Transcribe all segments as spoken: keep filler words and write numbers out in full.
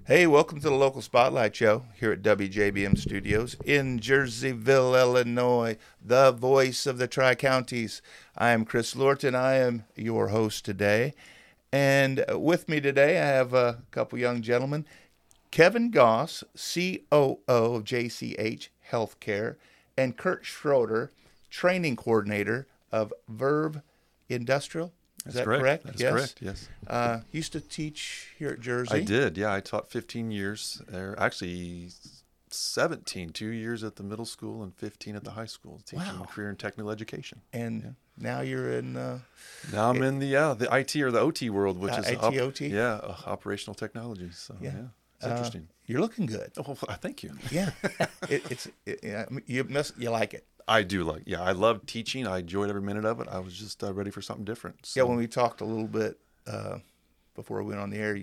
Hey, welcome to the Local Spotlight Show here at W J B M Studios in Jerseyville, Illinois, the voice of the Tri-Counties. I am Chris Lorton. I am your host today. And with me today, I have a couple young gentlemen. Kevin Goss, C O O of J C H Healthcare, and Kurt Schroeder, Training Coordinator of Verve Industrial. Is That's that correct? correct? That is yes. correct, yes. Uh, used to teach here at Jersey. I did, yeah. I taught fifteen years there. Actually, seventeen, two years at the middle school and fifteen at the high school, teaching Wow. career and technical education. And yeah. now you're in... Uh, Now I'm it, in the yeah the I T or the O T world, which uh, is I T, O T? yeah, uh, operational technology. So, yeah, Yeah. it's uh, interesting. You're looking good. Oh, well, thank you. Yeah. it, it's it, yeah, you must you like it. I do like, yeah, I love teaching. I enjoyed every minute of it. I was just uh, ready for something different. So. Yeah, when we talked a little bit uh, before we went on the air,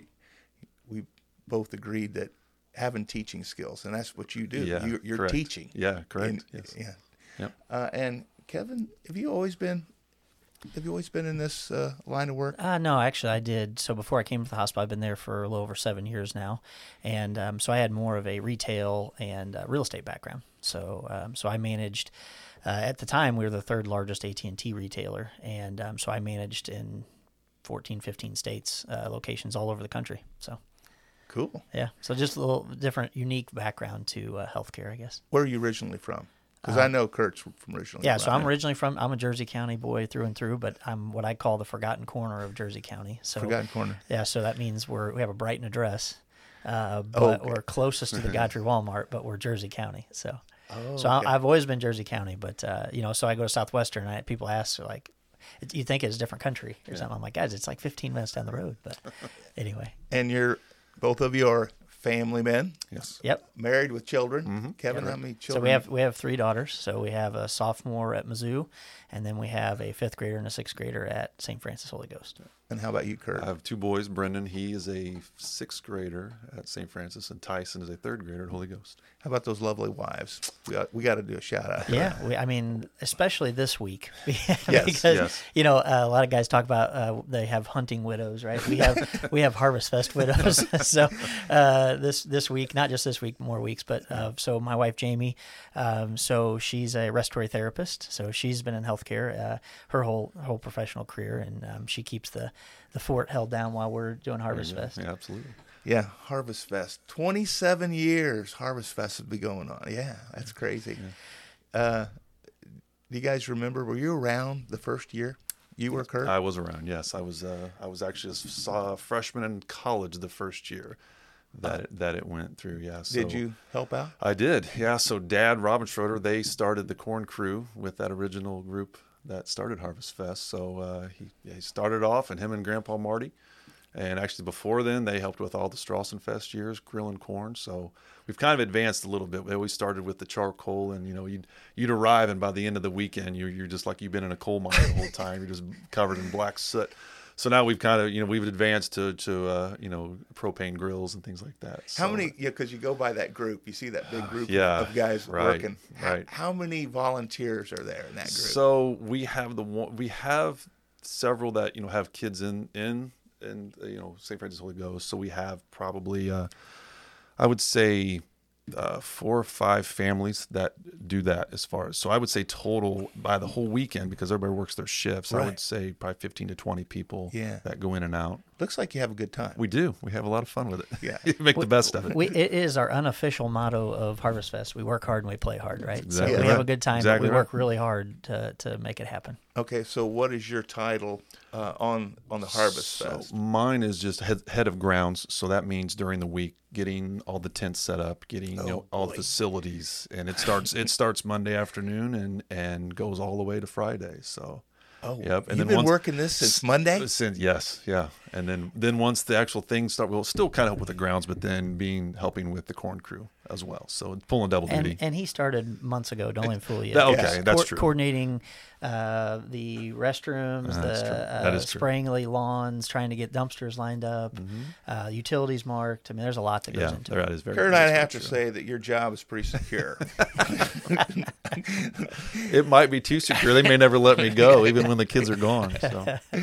we both agreed that having teaching skills, and that's what you do. Yeah, you, you're correct. teaching. Yeah, correct. And, yes. Yeah. Yep. Uh, and Kevin, have you always been? Have you always been in this uh, line of work? Uh, no, actually, I did. So before I came to the hospital, I've been there for a little over seven years now, and um, so I had more of a retail and uh, real estate background. So, um, so I managed. Uh, at the time, we were the third largest A T and T retailer, and um, so I managed in fourteen, fifteen states, uh, locations all over the country. So, Cool. yeah. So just a little different, unique background to uh, healthcare, I guess. Where are you originally from? Because Uh, I know Kurt's from originally. Yeah, from so I'm there. originally from, I'm a Jersey County boy through and through, but I'm what I call the forgotten corner of Jersey County. So Forgotten Corner. Yeah, so that means we're we have a Brighton address, uh, but Oh, okay. we're closest to the Godfrey Walmart, but we're Jersey County. So, Oh, so okay. I, I've always been Jersey County, but uh, you know, so I go to Southwestern, and I, people ask like, "You think it's a different country or Yeah. something?" I'm like, guys, it's like fifteen minutes down the road. But anyway, And you're both of you are family men, Yes. yep. married with children. Mhm. Kevin, Yeah, how many So children? we have we have three daughters. So we have a sophomore at Mizzou, and then we have a fifth grader and a sixth grader at Saint Francis Holy Ghost. And how about you, Kurt? I have two boys. Brendan, he is a sixth grader at Saint Francis, and Tyson is a third grader at Holy Ghost. How about those lovely wives? We got, we got to do a shout out. Yeah, we, I mean, especially this week, because yes. you know uh, a lot of guys talk about uh, they have hunting widows, right? We have we have Harvest Fest widows. So uh, this this week, not just this week, more weeks, but uh, so my wife Jamie, um, so she's a respiratory therapist, so she's been in healthcare uh, her whole her whole professional career, and um, she keeps the the fort held down while we're doing Harvest Yeah, Fest. Yeah, absolutely. Yeah, Harvest Fest. twenty-seven years Harvest Fest has been going on. Yeah, that's crazy. Uh, do you guys remember, were you around the first year? You were, Kurt? I was around. Yes, I was. Uh, I was actually a s- a freshman in college the first year that it, that it went through. Yeah. So Did you help out? I did. Yeah. So Dad, Robin Schroeder, they started the Corn Crew with that original group that started Harvest Fest. So uh, he, yeah, he started off, and him and Grandpa Marty. And actually, before then, they helped with all the Strawson Fest years, grilling corn. So we've kind of advanced a little bit. We always started with the charcoal, and you know, you'd you'd arrive, and by the end of the weekend, you're you're just like you've been in a coal mine the whole time. You're just covered in black soot. So now we've kind of, you know, we've advanced to to uh, you know, propane grills and things like that. How So, many, yeah, because you go by that group, you see that big group Yeah, of guys right, working. How, right. how many volunteers are there in that group? So we have the one, we have several that, you know, have kids in in in uh, you know, Saint Francis Holy Ghost. So we have probably uh, I would say uh, four or five families that do that as far as. So I would say total by the whole weekend, because everybody works their shifts. I Right. would say probably fifteen to twenty people Yeah. that go in and out. Looks like you have a good time. We do. We have a lot of fun with it. Yeah. You make the best of it. We, it is our unofficial motto of Harvest Fest. We work hard and we play hard, right? exactly so we have right. a good time, Exactly but we right. work really hard to, to make it happen. Okay, so what is your title uh, on on the Harvest So Fest? mine is just head, head of grounds. So that means during the week, getting all the tents set up, getting you know, Oh, all boy. the facilities, and it starts it starts Monday afternoon and and goes all the way to Friday. So Oh, yep. And you've then been once- working this since Monday? Since, yes, yeah. And then then once the actual things start, we'll still kind of help with the grounds, but then being helping with the Corn Crew as well. So pulling double duty. And, and he started months ago. Don't let him fool you. That- okay, Yes. that's Co- true. Coordinating uh, the restrooms, Uh, the that's true. That uh, is true. spraying the lawns, trying to get dumpsters lined up, uh, utilities marked. I mean, there's a lot that goes yeah, into that it. is very. Kurt, that's I very have to true. say that your job is pretty secure. It might be too secure. They may never let me go, even when the kids are gone. So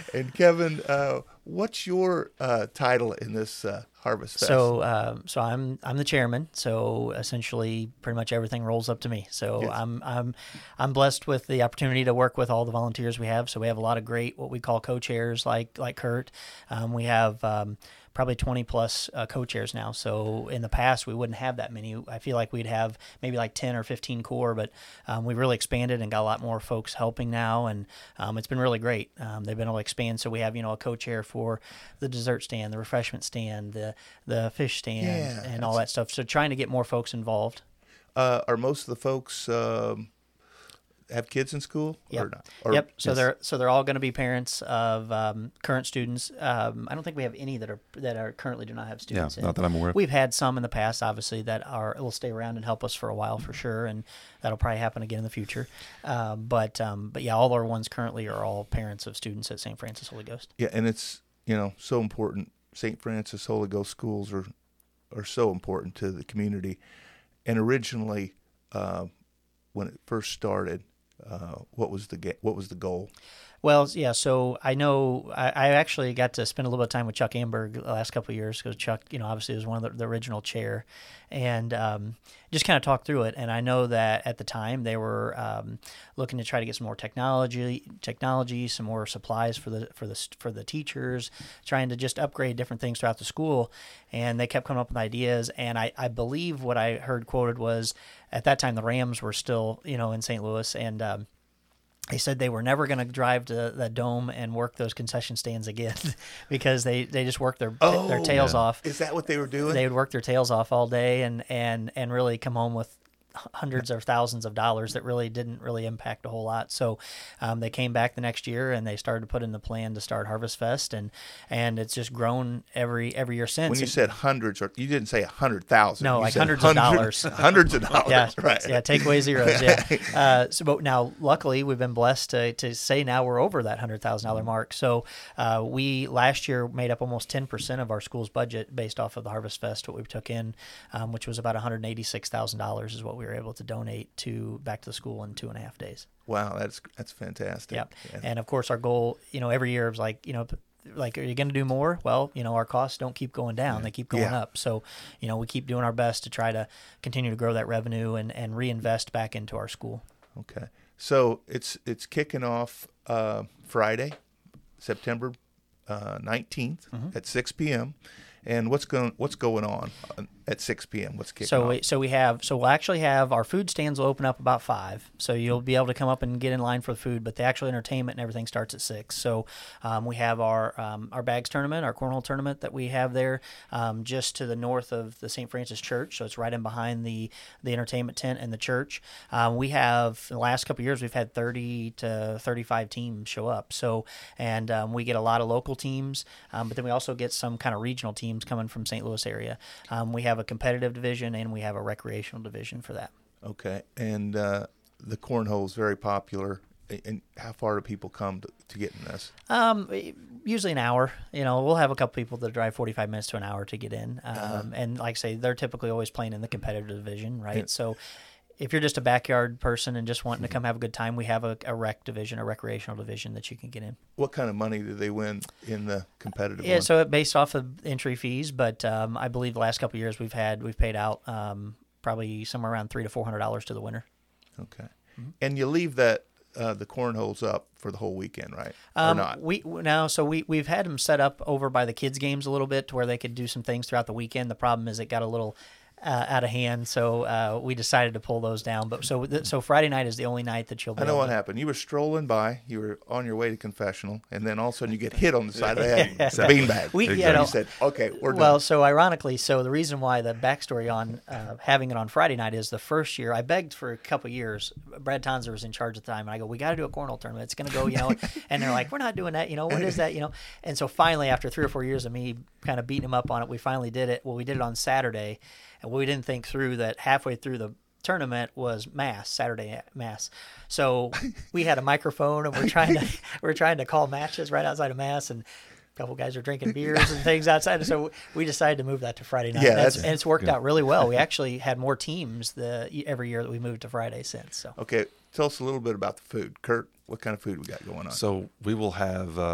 And Kevin, uh, what's your uh, title in this uh, Harvest Fest? So, um, so I'm I'm the chairman. So essentially, pretty much everything rolls up to me. So Yes. I'm I'm I'm blessed with the opportunity to work with all the volunteers we have. So we have a lot of great what we call co-chairs, like like Kurt. Um, we have um, probably twenty plus uh, co-chairs now. So in the past, we wouldn't have that many. I feel like we'd have maybe like ten or fifteen core, but um, we really expanded and got a lot more folks helping now, and um, it's been really great. Um, they've been able to expand. So we have you know a co-chair for the dessert stand, the refreshment stand, the the fish stand, Yeah, and all that stuff. So trying to get more folks involved. Uh, are most of the folks um, have kids in school Yep. or not? Or, yep. So yes. they're so they're all going to be parents of um, current students. Um, I don't think we have any that are that are currently do not have Yeah, students. in. not that I'm aware of. We've had some in the past, obviously, that are will stay around and help us for a while for sure, and that'll probably happen again in the future. Um, but um, but yeah, all our ones currently are all parents of students at Saint Francis Holy Ghost. Yeah, and it's you know so important. Saint Francis Holy Ghost schools are are so important to the community. And originally, uh, when it first started, uh, what was the ga- what was the goal? Well, yeah. So I know I, I actually got to spend a little bit of time with Chuck Amberg the last couple of years because Chuck, you know, obviously was one of the, the original chair, and um, just kind of talked through it. And I know that at the time they were um, looking to try to get some more technology, technology, some more supplies for the for the for the teachers, trying to just upgrade different things throughout the school. And they kept coming up with ideas. And I, I believe what I heard quoted was at that time the Rams were still, you know, in Saint Louis, and um, they said they were never going to drive to the dome and work those concession stands again because they, they just worked their Oh, their tails yeah. off. Is that what they were doing? They would work their tails off all day and, and, and really come home with hundreds or thousands of dollars that really didn't really impact a whole lot. So um, they came back the next year and they started to put in the plan to start Harvest Fest, and and it's just grown every every year since. when you And- said hundreds, or you didn't say a hundred thousand. No, you like said hundreds of dollars. hundreds of dollars. yeah, right. Yeah, take away zeros. Yeah. Uh, so, but now, luckily, we've been blessed to, to say now we're over that hundred thousand dollar mark. So, uh, we last year made up almost ten percent of our school's budget based off of the Harvest Fest. What we took in, um, which was about one hundred eighty six thousand dollars, is what we were able to donate to back to the school in two and a half days. Wow, that's that's fantastic. Yep. Yeah. And of course, our goal, you know, every year is like, you know, like, are you going to do more? Well, you know, our costs don't keep going down; they keep going Yeah. up. So, you know, we keep doing our best to try to continue to grow that revenue and, and reinvest back into our school. Okay, so it's it's kicking off uh, Friday, September nineteenth Mm-hmm. at six p.m. And what's going what's going on at six p.m.? What's kicking So off? we, so we have so we'll actually have our food stands will open up about five. So you'll be able to come up and get in line for the food, but the actual entertainment and everything starts at six. So um, we have our um, our bags tournament, our cornhole tournament that we have there, um, just to the north of the Saint Francis Church. So it's right in behind the the entertainment tent and the church. Um, we have in the last couple of years we've had thirty to thirty-five teams show up. So and um, we get a lot of local teams, um, but then we also get some kind of regional teams coming from Saint Louis area. Um, we have a competitive division and we have a recreational division for that. Okay, and uh, the cornhole is very popular. And how far do people come to, to get in this? Um, usually an hour. You know, we'll have a couple people that drive forty-five minutes to an hour to get in. Um, Uh-huh. and like I say, they're typically always playing in the competitive division, right? Yeah. So if you're just a backyard person and just wanting to come have a good time, we have a, a rec division, a recreational division that you can get in. What kind of money do they win in the competitive Yeah, one? so it based off of entry fees, but um, I believe the last couple of years we've had we've paid out um, probably somewhere around three to four hundred dollars to the winner. Okay, Mm-hmm. and you leave that uh, the cornholes up for the whole weekend, right? Um, or not? We now, so we we've had them set up over by the kids' games a little bit to where they could do some things throughout the weekend. The problem is it got a little uh, out of hand, so uh, we decided to pull those down. But so th- so Friday night is the only night that you'll be I know able what to- happened. You were strolling by. You were on your way to confessional, and then all of a sudden you get hit on the side of the head. It's a beanbag. We- And you know- you said, "Okay, we're done." Well, so ironically, so the reason why the backstory on uh, having it on Friday night is the first year I begged for a couple of years. Brad Tonser was in charge at the time, and I go, "We got to do a cornhole tournament. It's going to go, you know." And they're like, "We're not doing that, you know. What is that, you know?" And so finally, after three or four years of me kind of beating him up on it, we finally did it. Well, we did it on Saturday, and we didn't think through that halfway through the tournament was mass, Saturday mass. So we had a microphone, and we're trying to we're trying to call matches right outside of mass, and a couple guys are drinking beers and things outside. So we decided to move that to Friday night. Yeah, That's- that's and it's worked out really well. We actually had more teams the every year that we moved to Friday since. So Okay, tell us a little bit about the food, Kurt. What kind of food we got going on? So we will have uh,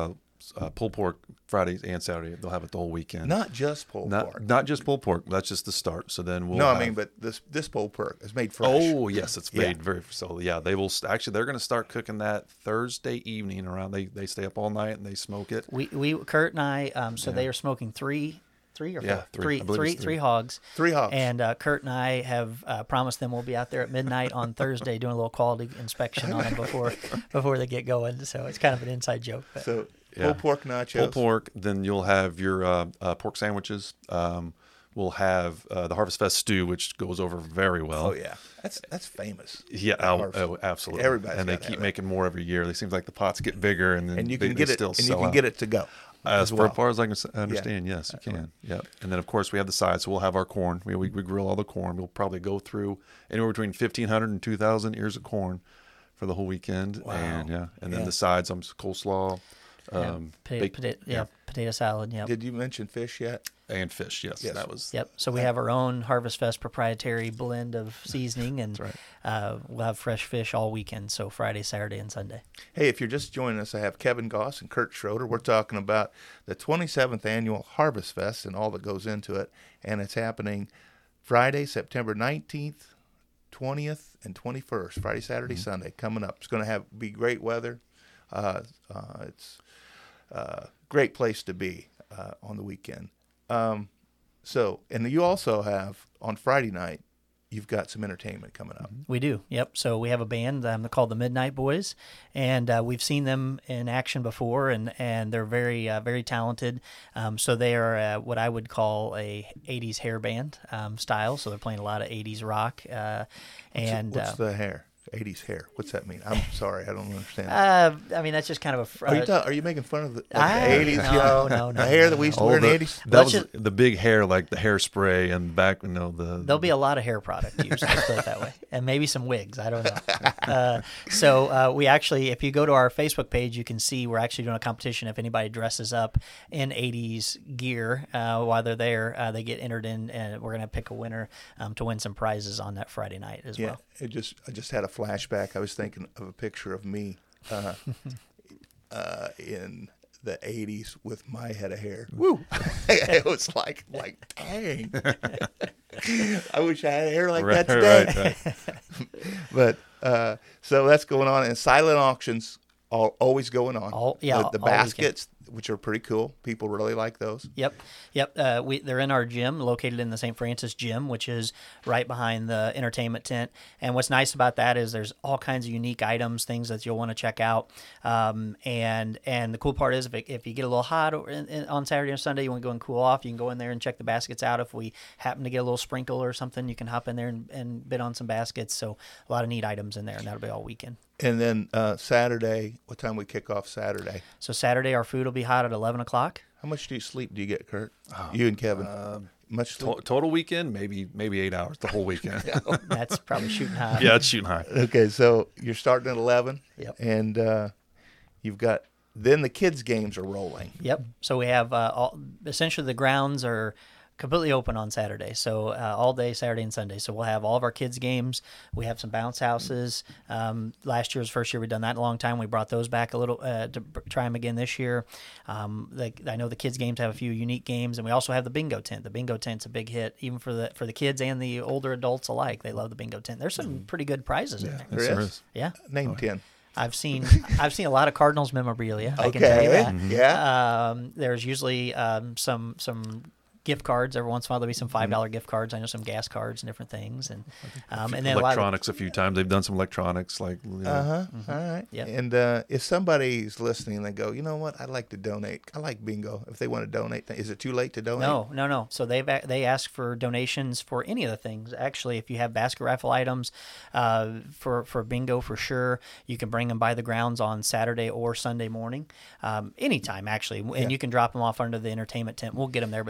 uh, pulled pork Friday and Saturday. They'll have it the whole weekend. Not just pulled not, pork. Not just pulled pork. That's just the start. So then we'll. No, have, I mean, but this this pulled pork is made fresh. Oh yes, it's made Yeah. very so. Yeah, they will st- actually. They're going to start cooking that Thursday evening around. They they stay up all night and they smoke it. We we Kurt and I, um, so they are smoking three, three or four, Yeah, three. I believe three, it's three. three hogs. Three hogs. And uh, Kurt and I have uh, promised them we'll be out there at midnight on Thursday doing a little quality inspection on them before before they get going. So it's kind of an inside joke. But. So Yeah. pulled pork nachos. Pulled pork. Then you'll have your uh, uh, pork sandwiches. Um, we'll have uh, the Harvest Fest stew, which goes over very well. Oh yeah, that's that's famous. Yeah, At oh, Harvest. oh, absolutely. Everybody's and they gotta keep have it. making more every year. It seems like the pots get bigger, and then And you they, can they get it, still and you sell can out. get it to go. As well. far as I can s- understand, yes, you can. Yep. And then, of course, we have the sides. So we'll have our corn. We, we, we grill all the corn. We'll probably go through anywhere between fifteen hundred and two thousand ears of corn for the whole weekend. Wow. And yeah, and then Yeah. the sides, um, coleslaw, um, potato, baked- potato, yeah, potato salad. Yep. Did you mention fish yet? and fish. Yes, Yes. that was. Yep. So we have our own Harvest Fest proprietary blend of seasoning, and right. uh, we'll have fresh fish all weekend. So Friday, Saturday, and Sunday. Hey, if you're just joining us, I have Kevin Goss and Kurt Schroeder. We're talking about the twenty-seventh annual Harvest Fest and all that goes into it, and it's happening Friday, September nineteenth, twentieth, and twenty-first. Friday, Saturday, Mm-hmm. Sunday coming up. It's going to have be great weather. Uh, uh, it's a great place to be uh, on the weekend. Um, so, and you also have on Friday night, you've got some entertainment coming up. We do. Yep. So we have a band um, called the Midnight Boys, and uh, we've seen them in action before, and, and they're very uh, very talented. Um, so they are uh, what I would call a eighties hair band um, style. So they're playing a lot of eighties rock. Uh, and What's uh, the hair? eighties hair. What's that mean? I'm sorry, I don't understand. uh, I mean, that's just kind of a. fr- Are you uh, ta- are you making fun of the, like I- the eighties? no, you know, no, no, the hair no, that we used to Oh, wear in the the, eighties. that Let's was just- the big hair, like the hairspray, and back, you know, the. There'll be a lot of hair product used, let's put it that way, and maybe some wigs. I don't know. Uh, so uh, we actually, if you go to our Facebook page, you can see we're actually doing a competition. If anybody dresses up in eighties gear uh, while they're there, uh, they get entered in, and we're gonna pick a winner um, to win some prizes on that Friday night as Yeah, well. it just I just had a flashback. I was thinking of a picture of me uh, uh, in the eighties with my head of hair. Woo! It was like like dang. I wish I had hair like Right, that today. right, right. But uh, so that's going on, and silent auctions are always going on. All- yeah, the, the all weekend. baskets, which are pretty cool. People really like those. Yep, yep. Uh, we they're in our gym, located in the Saint Francis gym, which is right behind the entertainment tent. And what's nice about that is there's all kinds of unique items, things that you'll want to check out. Um, and and the cool part is if it, if you get a little hot or in, in, on Saturday or Sunday, you want to go and cool off, you can go in there and check the baskets out. If we happen to get a little sprinkle or something, you can hop in there and, and bid on some baskets. So a lot of neat items in there, and that'll be all weekend. And then uh, Saturday, what time we kick off Saturday? So Saturday, our food will be hot at eleven o'clock. How much do you sleep? Do you get, Kurt? you and Kevin. much sleep? To- total weekend, maybe maybe eight hours the whole weekend. yeah. That's probably shooting high. it's shooting high. Okay, so you're starting at eleven. Yep. And uh, you've got then the kids' games are rolling. Yep. So we have uh, all, essentially the grounds are completely open on Saturday. So uh, all day Saturday and Sunday. So we'll have all of our kids' games. We have some bounce houses. Um, last year's first year we've done that in a long time. We brought those back a little uh, to b- try them again this year. Um, the, I know the kids' games have a few unique games, and we also have the bingo tent. The bingo tent's a big hit, even for the for the kids and the older adults alike. They love the bingo tent. There's some pretty good prizes in there. There Yes, there is. is. Yeah. Name ten. I've seen I've seen a lot of Cardinals memorabilia. I can Okay. tell you that. Mm-hmm. Yeah. Um, there's usually um, some some gift cards. Every once in a while there'll be some five dollar gift cards. I know some gas cards and different things, and um, and then a lot of, Electronics a few times. They've done some electronics like you know, Uh huh. Mm-hmm. All right. Yep. And uh, if somebody's listening, and they go, you know what? I'd like to donate. I like bingo. If they want to donate, is it too late to donate? no, no, no. So they've a- they ask for donations for any of the things. Actually, if you have basket raffle items uh, for for bingo, for sure, you can bring them by the grounds on Saturday or Sunday morning, um, anytime actually, and Yeah. you can drop them off under the entertainment tent. We'll get them there. But Saturday and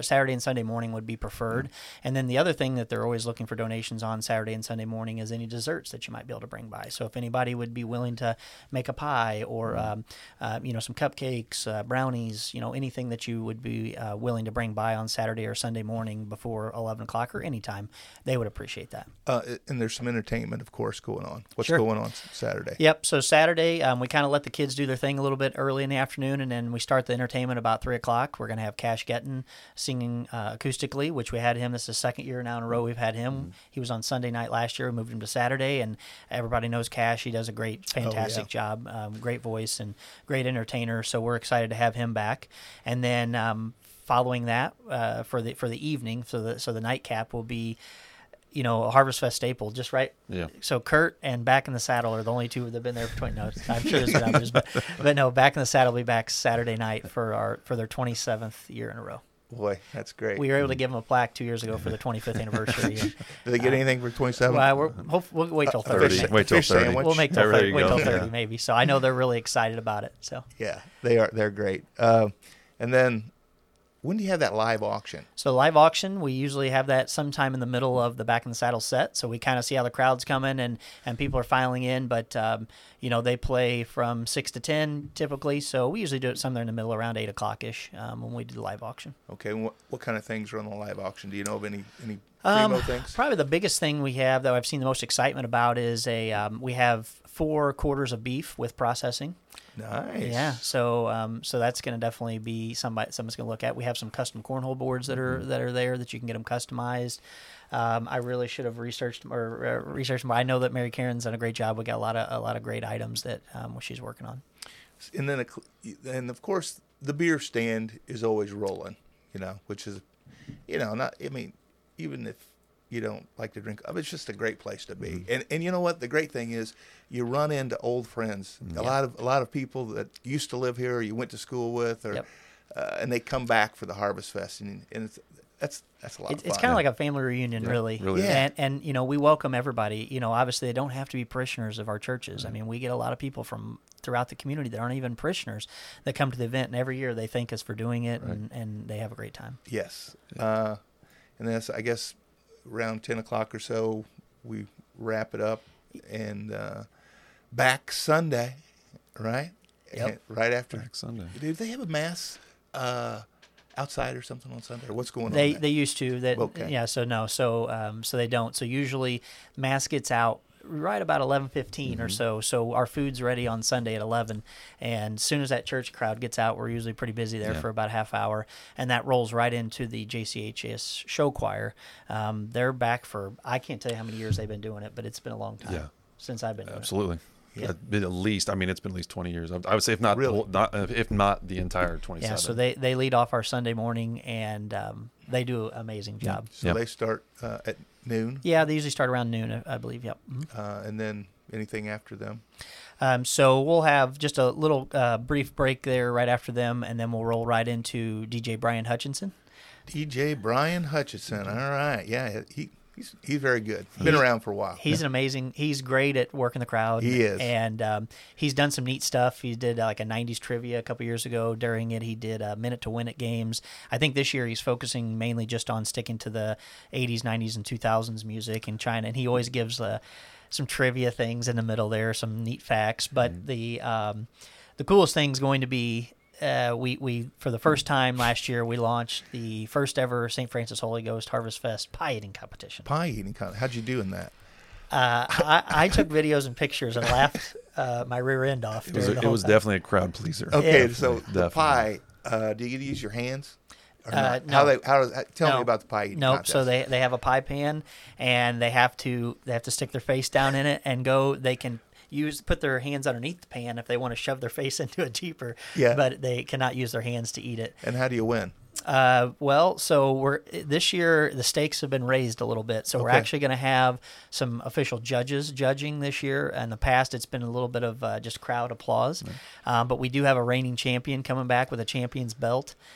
Sunday morning would be preferred. And then the other thing that they're always looking for donations on Saturday and Sunday morning is any desserts that you might be able to bring by. So if anybody would be willing to make a pie or um, uh, you know, some cupcakes, uh, brownies, you know, anything that you would be uh, willing to bring by on Saturday or Sunday morning before eleven o'clock or anytime, they would appreciate that. Uh, and there's some entertainment, of course, going on. What's Sure. going on Saturday? Yep. So Saturday, um, we kind of let the kids do their thing a little bit early in the afternoon, and then we start the entertainment about three o'clock. We're going to have Cash Getton singing uh, acoustically, which we had him. This is the second year now in a row we've had him. Mm-hmm. He was on Sunday night last year. We moved him to Saturday, and everybody knows Cash. He does a great, fantastic oh, yeah. job. Um, great voice and great entertainer. So we're excited to have him back. And then um, following that uh, for the for the evening, so the so the nightcap will be, you know, a Harvest Fest staple, just right. Yeah. So Kurt and Back in the Saddle are the only two that have been there for twenty. No, I'm sure there's been others, but but no, Back in the Saddle will be back Saturday night for our for their twenty-seventh year in a row. Boy, that's great. We were able to give them a plaque two years ago for the twenty-fifth anniversary. Did they get uh, anything for twenty-seven? Well, we're, hope, we'll wait till thirty. thirty. Wait till Fish thirty. sandwich. We'll make till There thirty, you wait go. till thirty Yeah. maybe. So I know they're really excited about it. So yeah, they are. They're great. Uh, and then, when do you have that live auction? So live auction, we usually have that sometime in the middle of the Back in the Saddle set. So we kind of see how the crowd's coming and, and people are filing in. But, um, you know, they play from six to ten typically. So we usually do it somewhere in the middle around eight o'clock-ish um, when we do the live auction. Okay. And what, what kind of things are on the live auction? Do you know of any, any Um, primo things? Probably the biggest thing we have that I've seen the most excitement about is a um, we have four quarters of beef with processing. Nice. Yeah, so um, so that's going to definitely be somebody someone's going to look at. We have some custom cornhole boards that are that are there that you can get them customized. Um, I really should have researched or uh, researched more. I know that Mary Karen's done a great job. We got a lot of a lot of great items that um, she's working on. And then, a, and of course, the beer stand is always rolling. You know, which is, you know, not. I mean, even if you don't like to drink, I mean, it's just a great place to be. Mm-hmm. And and you know what? The great thing is you run into old friends. Mm-hmm. A lot of a lot of people that used to live here, or you went to school with, or Yep. uh, and they come back for the Harvest Fest, and and it's that's that's a lot It, of fun. it's kind of like a family reunion, Yeah, really. really is. And and you know, we welcome everybody. You know, obviously they don't have to be parishioners of our churches. Mm-hmm. I mean, we get a lot of people from throughout the community that aren't even parishioners that come to the event, and every year they thank us for doing it, Right. and, and they have a great time. Yes. Uh, and then I guess around ten o'clock or so, we wrap it up, and uh, back Sunday, right? Yep. And right after. Back Sunday. Do they have a mass uh, outside or something on Sunday? Or what's going They on? there? they used to that. Okay. Yeah. So no. So um. So they don't. So usually, mass gets out right about eleven fifteen Mm-hmm. or so. So our food's ready on Sunday at eleven, and as soon as that church crowd gets out, we're usually pretty busy there Yeah. for about a half hour, and that rolls right into the J C H S show choir. Um, they're back for I can't tell you how many years they've been doing it, but it's been a long time Yeah. since I've been doing Absolutely. Yeah. At been at least, I mean, it's been at least twenty years. I I would say, if not, the Really? whole, not if not the entire it. twenty-seven. Yeah. So they they lead off our Sunday morning, and um, they do an amazing job. So Yep. they start uh, at noon, Yeah, they usually start around noon, I I believe. Yep. Mhm. uh, and then anything after them. Um, so we'll have just a little uh, brief break there right after them, and then we'll roll right into D J Brian Hutchinson. D J Brian Hutchinson. All right. Yeah, he he's he's very good. Been He- around for a while. He's an amazing. He's great at working the crowd. He is. and um, he's done some neat stuff. He did uh, like a nineties trivia a couple years ago. During it, he did a minute to win it games. I think this year he's focusing mainly just on sticking to the eighties, nineties, and two thousands music and trying. And he always gives uh, some trivia things in the middle there, some neat facts. But Mm-hmm. the um, the coolest thing is going to be. Uh, we, we for the first time last year we launched the first ever Saint Francis Holy Ghost Harvest Fest pie eating competition. Pie eating kind of. How'd you do in that? Uh, I, I took videos and pictures and laughed uh, my rear end off. it was, during the it whole was time. definitely a crowd pleaser. Okay, Yeah. so the Definitely. pie. Uh, do you get to use your hands? Or Uh, not? no. How they? How? does- Tell No. me about the pie eating Nope. contest. So they they have a pie pan and they have to they have to stick their face down in it and go. They can use put their hands underneath the pan if they want to shove their face into it deeper. Yeah. But they cannot use their hands to eat it. And how do you win? Uh, well, so we're this year the stakes have been raised a little bit, so we're Okay. actually going to have some official judges judging this year. In the past, it's been a little bit of uh, just crowd applause, um, but we do have a reigning champion coming back with a champion's belt,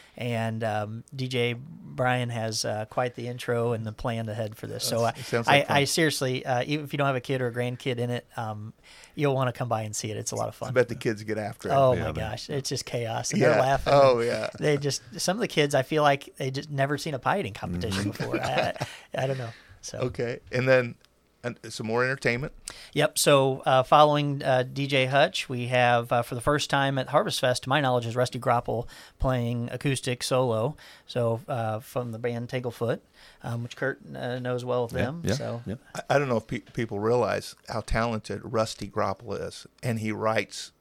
and um, D J Brian has uh, quite the intro and the plan ahead for this. So I, It sounds like I, I fun. seriously, uh, even if you don't have a kid or a grandkid in it, um, you'll want to come by and see it. It's a lot of I fun. bet the kids get after it. Oh Yeah, my they- gosh, it's just chaos, and Yeah. they're laughing. Oh, yeah. They just some of the kids, I feel like they just never seen a pie eating competition Mm-hmm. before. I, I, I don't know. So Okay, and then and some more entertainment. Yep. So uh, following uh, D J Hutch, we have uh, for the first time at Harvest Fest, to my knowledge, is Rusty Grapple playing acoustic solo. So uh, from the band Tanglefoot, um, which Kurt uh, knows well of them. Yeah. So yeah. I, I don't know if pe- people realize how talented Rusty Grapple is, and he writes.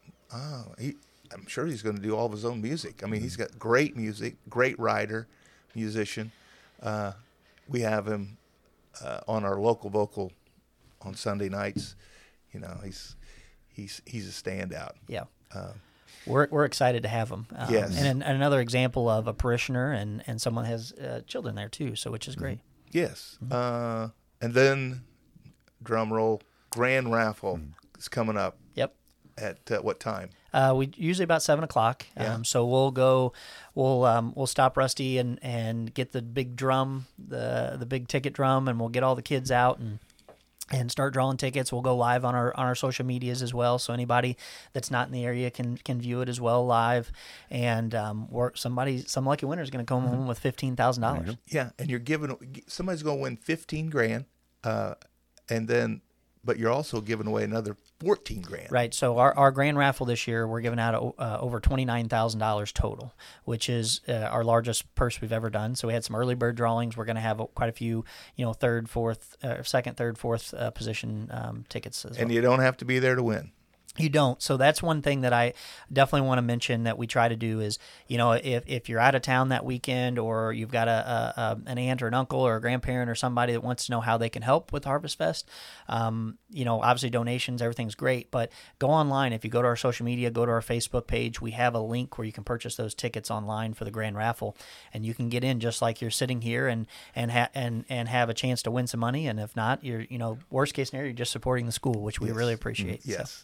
Oh, he, I'm sure he's going to do all of his own music. I mean, he's got great music, great writer, musician. Uh, we have him uh, on our local vocal on Sunday nights. You know, he's he's he's a standout. yeah. Uh, We're, we're excited to have them. Um, Yes. And, an, another example of a parishioner and, and someone has uh, children there too, so which is great. yes, uh, and then drum roll, grand raffle is coming up Yep. at uh, what time? Uh, we usually about seven o'clock. Yeah. Um, so we'll go, we'll um, we'll stop Rusty and, and get the big drum, the the big ticket drum, and we'll get all the kids out and and start drawing tickets. We'll go live on our on our social medias as well, so anybody that's not in the area can can view it as well live. And um, we're, somebody some lucky winner is going to come home with fifteen thousand dollars. Yeah, and you're giving somebody's going to win fifteen grand, uh, and then, but you're also giving away another fourteen grand. Right. So our, our grand raffle this year, we're giving out uh, over twenty-nine thousand dollars total, which is uh, our largest purse we've ever done. So we had some early bird drawings. We're going to have quite a few, you know, third, fourth, uh, second, third, fourth uh, position um, tickets as well. And you don't have to be there to win. You don't. So that's one thing that I definitely want to mention that we try to do is, you know, if, if you're out of town that weekend or you've got a, a, a an aunt or an uncle or a grandparent or somebody that wants to know how they can help with Harvest Fest, um, you know, obviously donations, everything's great, but go online. If you go to our social media, go to our Facebook page, we have a link where you can purchase those tickets online for the grand raffle, and you can get in just like you're sitting here and and ha- and and have a chance to win some money. And if not, you're, you know, worst case scenario, you're just supporting the school, which we Yes. really appreciate. So. Yes.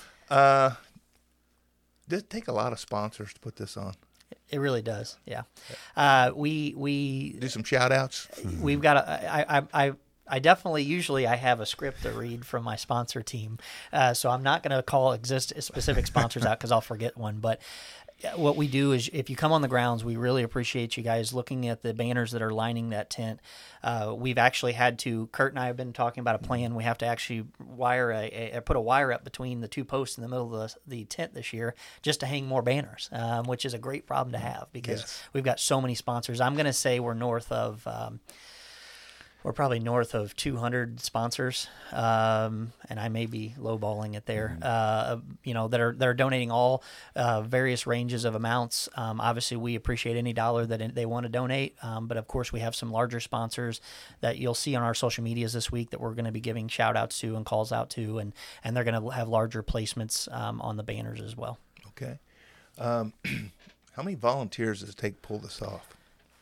Uh, does it take a lot of sponsors to put this on? It really does, yeah. Uh, we we Do some shout outs? we've got a, I, I, I, I definitely usually I have a script to read from my sponsor team, uh, so I'm not going to call exist specific sponsors out because I'll forget one. But what we do is, if you come on the grounds, we really appreciate you guys looking at the banners that are lining that tent. Uh, we've actually had to, Kurt and I have been talking about a plan. We have to actually wire a, a put a wire up between the two posts in the middle of the, the tent this year just to hang more banners, um, which is a great problem to have because Yes. we've got so many sponsors. I'm going to say we're north of. Um, We're probably north of two hundred sponsors, um, and I may be lowballing it there. Uh, you know, that are that are donating all uh, various ranges of amounts. Um, obviously, we appreciate any dollar that they want to donate, um, but of course, we have some larger sponsors that you'll see on our social medias this week that we're going to be giving shout outs to and calls out to, and and they're going to have larger placements um, on the banners as well. Okay. Um, how many volunteers does it take to pull this off?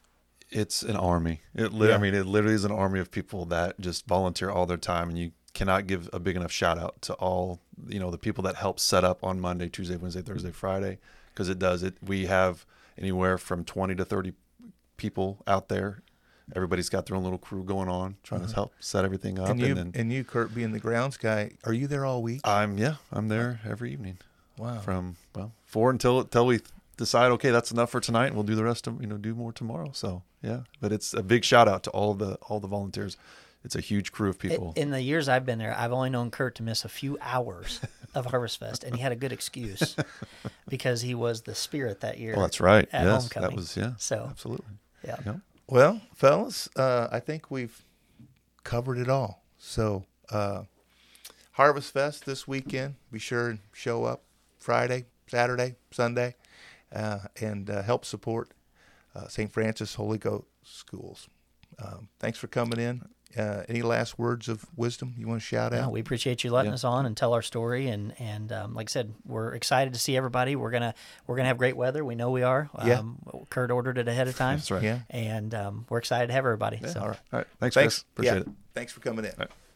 It's an army. It li- Yeah. I mean, it literally is an army of people that just volunteer all their time, and you cannot give a big enough shout out to all, you know, the people that help set up on Monday, Tuesday, Wednesday, Thursday, Friday, because it does it. We have anywhere from twenty to thirty people out there. Everybody's got their own little crew going on, trying to help set everything up. And you, then and you, Kurt, being the grounds guy, are you there all week? I'm yeah, I'm there every evening Wow. from well four until until we decide, okay, that's enough for tonight, and we'll do the rest of, you know, do more tomorrow. So yeah, but it's a big shout out to all the all the volunteers. It's a huge crew of people. In the years I've been there, I've only known Kurt to miss a few hours of Harvest Fest, and he had a good excuse because he was the spirit that year. Oh, that's right. At Yes, homecoming. that was yeah. So Absolutely. yeah. Yeah. Well, fellas, uh, I think we've covered it all. So, uh, Harvest Fest this weekend. Be sure and show up Friday, Saturday, Sunday, uh, and uh, help support uh, Saint Francis Holy Ghost Schools. Um, thanks for coming in. Uh, any last words of wisdom you want to shout No, out? we appreciate you letting Yeah. us on and tell our story, and and um, like I said, we're excited to see everybody. We're gonna we're gonna have great weather. We know we are. Yeah. Um, Kurt ordered it ahead of time. That's right. Yeah. and um, we're excited to have everybody. Yeah. So. All right. All right. Thanks, Thanks. Chris. Appreciate yeah. it. Thanks for coming in. All right.